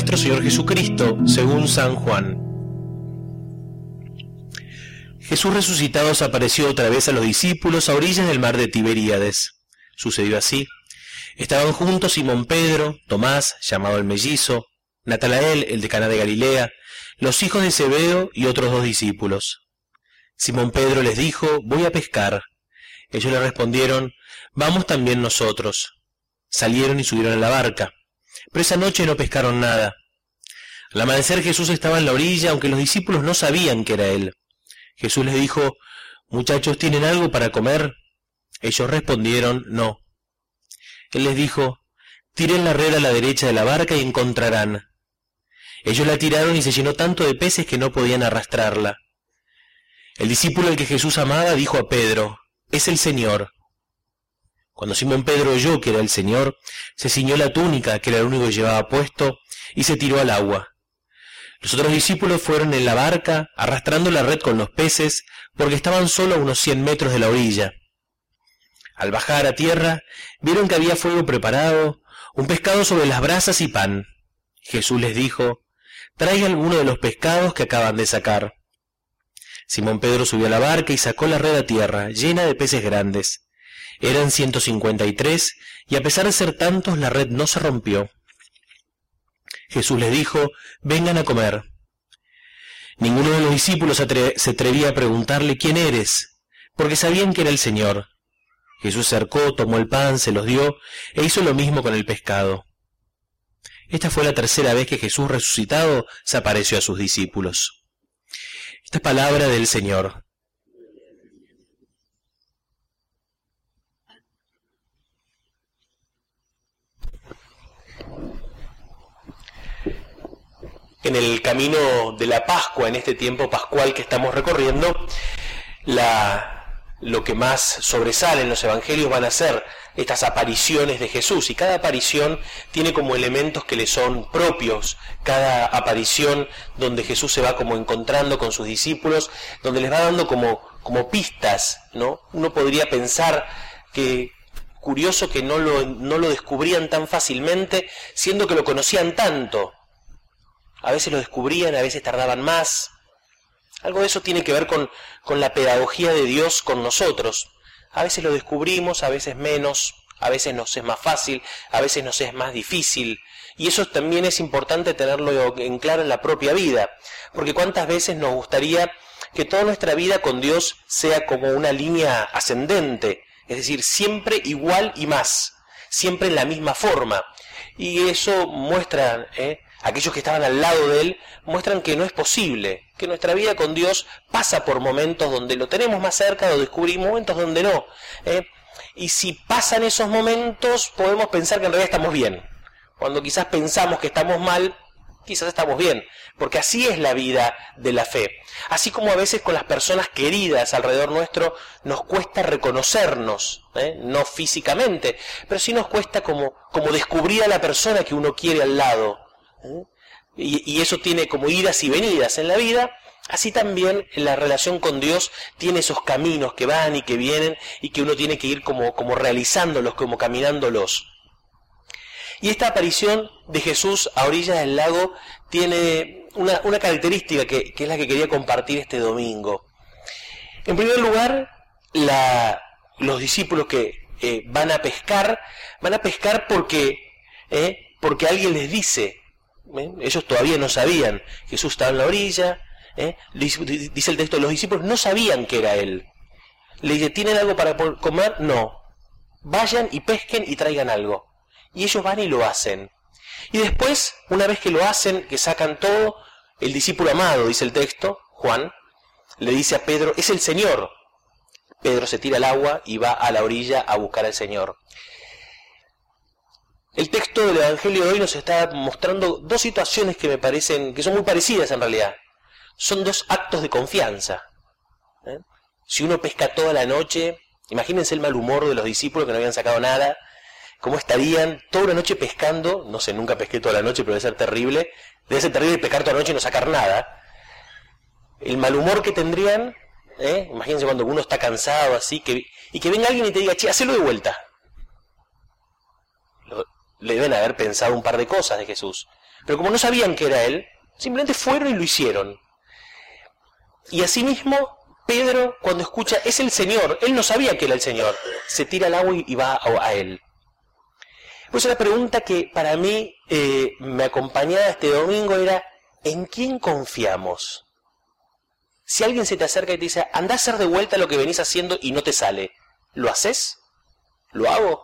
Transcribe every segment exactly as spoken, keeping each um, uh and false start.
nuestro Señor Jesucristo, según San Juan. Jesús resucitado se apareció otra vez a los discípulos a orillas del mar de Tiberíades. Sucedió así. Estaban juntos Simón Pedro, Tomás, llamado el mellizo, Natanael, el de Caná de Galilea, los hijos de Zebedeo y otros dos discípulos. Simón Pedro les dijo: voy a pescar. Ellos le respondieron: vamos también nosotros. Salieron y subieron a la barca, pero esa noche no pescaron nada. Al amanecer Jesús estaba en la orilla, aunque los discípulos no sabían que era él. Jesús les dijo: muchachos, ¿tienen algo para comer? Ellos respondieron: no. Él les dijo: tiren la red a la derecha de la barca y encontrarán. Ellos la tiraron y se llenó tanto de peces que no podían arrastrarla. El discípulo al que Jesús amaba dijo a Pedro: es el Señor. Cuando Simón Pedro oyó que era el Señor, se ciñó la túnica, que era el único que llevaba puesto, y se tiró al agua. Los otros discípulos fueron en la barca, arrastrando la red con los peces, porque estaban solo a unos cien metros de la orilla. Al bajar a tierra, vieron que había fuego preparado, un pescado sobre las brasas y pan. Jesús les dijo: traiga alguno de los pescados que acaban de sacar. Simón Pedro subió a la barca y sacó la red a tierra, llena de peces grandes. Eran ciento cincuenta y tres, y a pesar de ser tantos, la red no se rompió. Jesús les dijo: vengan a comer. Ninguno de los discípulos se atrevía a preguntarle: ¿quién eres?, porque sabían que era el Señor. Jesús se acercó, tomó el pan, se los dio, e hizo lo mismo con el pescado. Esta fue la tercera vez que Jesús resucitado se apareció a sus discípulos. Esta es palabra del Señor. En el camino de la Pascua, en este tiempo pascual que estamos recorriendo, la, lo que más sobresale en los evangelios van a ser estas apariciones de Jesús, y cada aparición tiene como elementos que le son propios, cada aparición donde Jesús se va como encontrando con sus discípulos, donde les va dando como, como pistas, ¿no? Uno podría pensar que curioso que no lo, no lo descubrían tan fácilmente, siendo que lo conocían tanto. A veces lo descubrían, a veces tardaban más. Algo de eso tiene que ver con, con la pedagogía de Dios con nosotros. A veces lo descubrimos, a veces menos, a veces nos es más fácil, a veces nos es más difícil. Y eso también es importante tenerlo en claro en la propia vida. Porque cuántas veces nos gustaría que toda nuestra vida con Dios sea como una línea ascendente. Es decir, siempre igual y más. Siempre en la misma forma. Y eso muestra... ¿eh? Aquellos que estaban al lado de Él muestran que no es posible, que nuestra vida con Dios pasa por momentos donde lo tenemos más cerca, lo descubrimos, momentos donde no. ¿eh? Y si pasan esos momentos, podemos pensar que en realidad estamos bien. Cuando quizás pensamos que estamos mal, quizás estamos bien, porque así es la vida de la fe. Así como a veces con las personas queridas alrededor nuestro nos cuesta reconocernos, ¿eh? no físicamente, pero sí nos cuesta como, como descubrir a la persona que uno quiere al lado. ¿Eh? Y, y eso tiene como idas y venidas en la vida. Así también en la relación con Dios tiene esos caminos que van y que vienen y que uno tiene que ir como, como realizándolos, como caminándolos. Y esta aparición de Jesús a orillas del lago tiene una, una característica que, que es la que quería compartir este domingo. En primer lugar, la, los discípulos que eh, van a pescar, van a pescar porque, eh, porque alguien les dice. ¿Eh? Ellos todavía no sabían. Jesús estaba en la orilla, ¿eh? Dice el texto, los discípulos no sabían que era Él. Le dice: ¿tienen algo para comer? No. Vayan y pesquen y traigan algo. Y ellos van y lo hacen. Y después, una vez que lo hacen, que sacan todo, el discípulo amado, dice el texto, Juan, le dice a Pedro: es el Señor. Pedro se tira al agua y va a la orilla a buscar al Señor. El texto del Evangelio de hoy nos está mostrando dos situaciones que me parecen, que son muy parecidas en realidad. Son dos actos de confianza. ¿Eh? Si uno pesca toda la noche, imagínense el mal humor de los discípulos que no habían sacado nada, cómo estarían toda la noche pescando. No sé, nunca pesqué toda la noche, pero debe ser terrible. Debe ser terrible pescar toda la noche y no sacar nada. El mal humor que tendrían, ¿eh? Imagínense cuando uno está cansado así, que, y que venga alguien y te diga: che, hacelo de vuelta. Le deben haber pensado un par de cosas de Jesús. Pero como no sabían que era él, simplemente fueron y lo hicieron. Y asimismo, Pedro, cuando escucha, es el Señor, él no sabía que era el Señor, se tira al agua y va a, a él. Pues la pregunta que para mí eh, me acompañaba este domingo era, ¿en quién confiamos? Si alguien se te acerca y te dice, anda a hacer de vuelta lo que venís haciendo y no te sale, ¿lo haces? ¿Lo hago?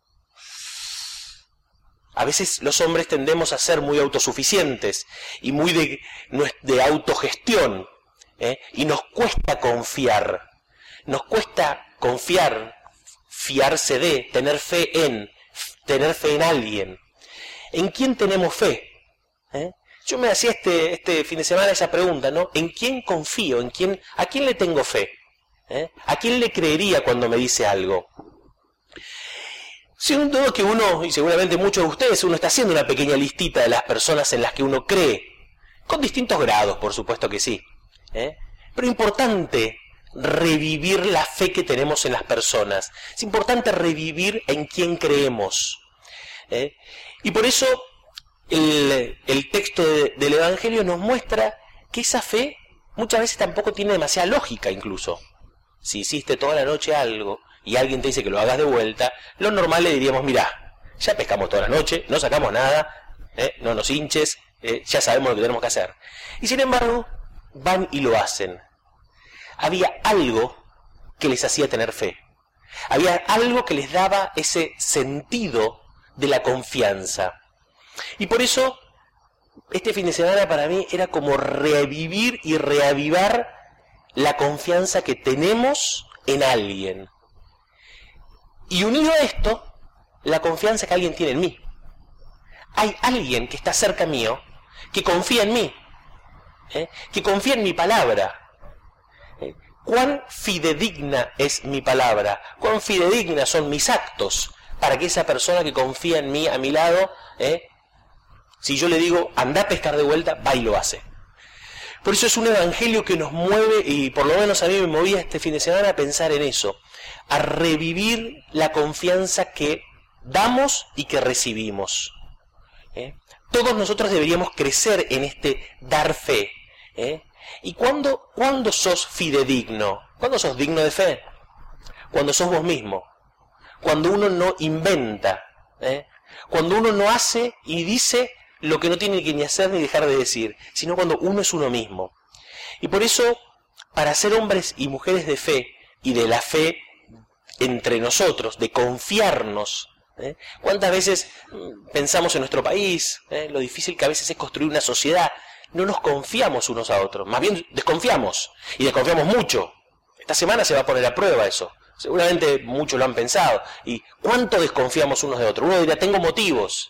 A veces los hombres tendemos a ser muy autosuficientes y muy de, de autogestión, ¿eh? Y nos cuesta confiar, nos cuesta confiar, fiarse de, tener fe en, tener fe en alguien. ¿En quién tenemos fe? ¿Eh? Yo me hacía este, este fin de semana esa pregunta, ¿no? ¿En quién confío? ¿En quién, ¿A quién le tengo fe? ¿Eh? ¿A quién le creería cuando me dice algo? Sin duda que uno, y seguramente muchos de ustedes, uno está haciendo una pequeña listita de las personas en las que uno cree, con distintos grados, por supuesto que sí. ¿Eh? Pero importante revivir la fe que tenemos en las personas. Es importante revivir en quién creemos. ¿Eh? Y por eso el, el texto de, del Evangelio nos muestra que esa fe muchas veces tampoco tiene demasiada lógica incluso. Si hiciste toda la noche algo y alguien te dice que lo hagas de vuelta, lo normal le diríamos, mirá, ya pescamos toda la noche, no sacamos nada, ¿eh? No nos hinches, eh, ya sabemos lo que tenemos que hacer. Y sin embargo, van y lo hacen. Había algo que les hacía tener fe. Había algo que les daba ese sentido de la confianza. Y por eso, este fin de semana para mí era como revivir y reavivar la confianza que tenemos en alguien. Y unido a esto, la confianza que alguien tiene en mí. Hay alguien que está cerca mío, que confía en mí, ¿eh? que confía en mi palabra. ¿Eh? ¿Cuán fidedigna es mi palabra? ¿Cuán fidedignas son mis actos para que esa persona que confía en mí a mi lado, ¿eh? si yo le digo, anda a pescar de vuelta, va y lo hace? Por eso es un evangelio que nos mueve, y por lo menos a mí me movía este fin de semana a pensar en eso, a revivir la confianza que damos y que recibimos. ¿Eh? Todos nosotros deberíamos crecer en este dar fe. ¿Eh? ¿Y cuándo, cuándo sos fidedigno? ¿Cuándo sos digno de fe? Cuando sos vos mismo. Cuando uno no inventa. ¿Eh? Cuando uno no hace y dice lo que no tiene que ni hacer ni dejar de decir, sino cuando uno es uno mismo. Y por eso, para ser hombres y mujeres de fe, y de la fe entre nosotros, de confiarnos, ¿eh? ¿Cuántas veces pensamos en nuestro país, ¿eh? lo difícil que a veces es construir una sociedad? No nos confiamos unos a otros, más bien desconfiamos, y desconfiamos mucho. Esta semana se va a poner a prueba eso, seguramente muchos lo han pensado. ¿Y cuánto desconfiamos unos de otros? Uno dirá, tengo motivos.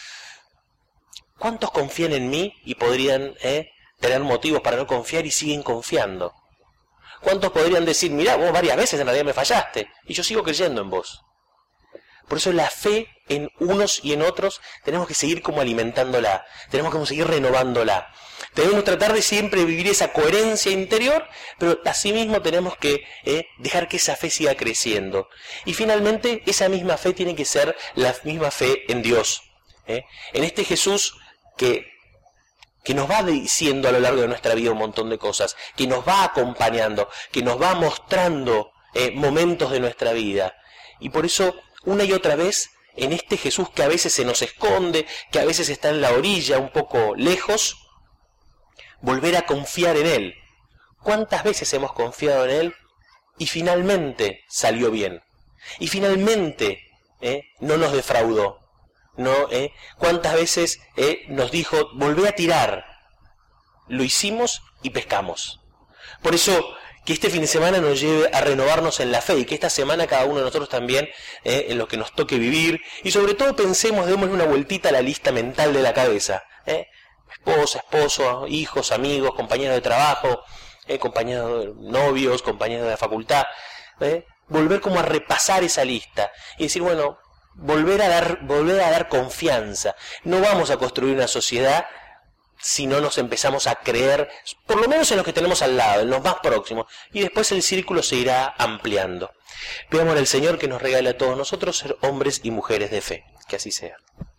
¿Cuántos confían en mí y podrían eh, tener motivos para no confiar y siguen confiando? ¿Cuántos podrían decir, mirá, vos varias veces en realidad me fallaste y yo sigo creyendo en vos? Por eso la fe en unos y en otros tenemos que seguir como alimentándola, tenemos que seguir renovándola. Debemos tratar de siempre vivir esa coherencia interior, pero asimismo tenemos que eh, dejar que esa fe siga creciendo. Y finalmente esa misma fe tiene que ser la misma fe en Dios. ¿eh? En este Jesús que, que nos va diciendo a lo largo de nuestra vida un montón de cosas, que nos va acompañando, que nos va mostrando eh, momentos de nuestra vida. Y por eso, una y otra vez, en este Jesús que a veces se nos esconde, que a veces está en la orilla, un poco lejos, volver a confiar en Él. ¿Cuántas veces hemos confiado en Él y finalmente salió bien? Y finalmente eh, no nos defraudó. ¿No? ¿Eh? ¿Cuántas veces eh, nos dijo, volvé a tirar? Lo hicimos y pescamos. Por eso, que este fin de semana nos lleve a renovarnos en la fe, y que esta semana cada uno de nosotros también, eh, en lo que nos toque vivir, y sobre todo pensemos, démosle una vueltita a la lista mental de la cabeza. ¿eh? Esposa, esposo, hijos, amigos, compañeros de trabajo, eh, compañeros de novios, compañeros de la facultad. ¿eh? Volver como a repasar esa lista y decir, bueno, volver a dar, volver a dar confianza. No vamos a construir una sociedad si no nos empezamos a creer, por lo menos en los que tenemos al lado, en los más próximos, y después el círculo se irá ampliando. Pidamos al Señor que nos regale a todos nosotros ser hombres y mujeres de fe. Que así sea.